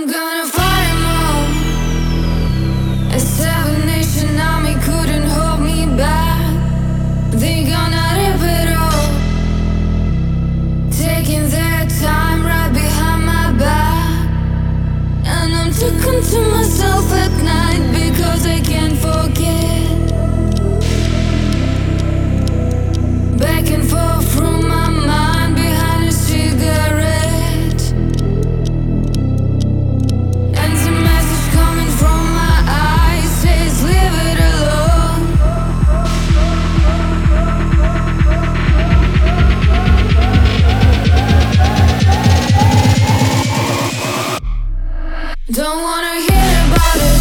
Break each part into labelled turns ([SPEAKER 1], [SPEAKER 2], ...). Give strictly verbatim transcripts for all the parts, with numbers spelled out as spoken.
[SPEAKER 1] gonna fight 'em all. A seven nation army couldn't hold me back. They gonna rip it all, taking their time right behind my back. And I'm talking to myself at night because I can't forget. Back and forth through my mind behind a cigarette. And the message coming from my eyes says leave it alone. Don't wanna hear about it.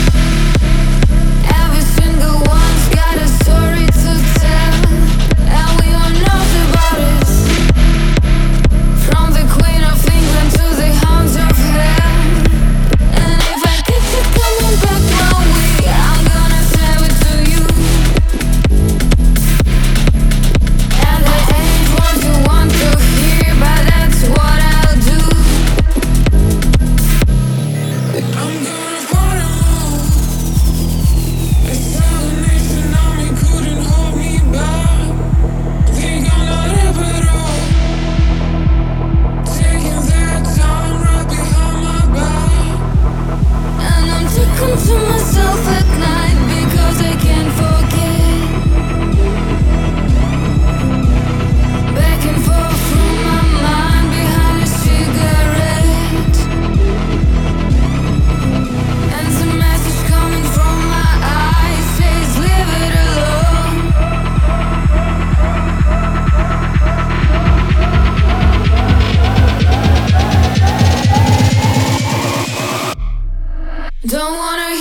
[SPEAKER 1] Every single one's got a story to tell, and we all know about it. From the Queen of England to the hounds of hell. And if I get you coming back my way, I'm gonna tell it to you. And I ain't what you want to hear, but that's what I'll do. I'm gonna fight 'em all. A seven nation army couldn't hold me back. They gonna rip it all, taking their time right behind my back. And I'm talking to myself at night because I can't forget. Back and forth through my mind behind a cigarette. And the message coming from my eyes says leave it alone. Don't wanna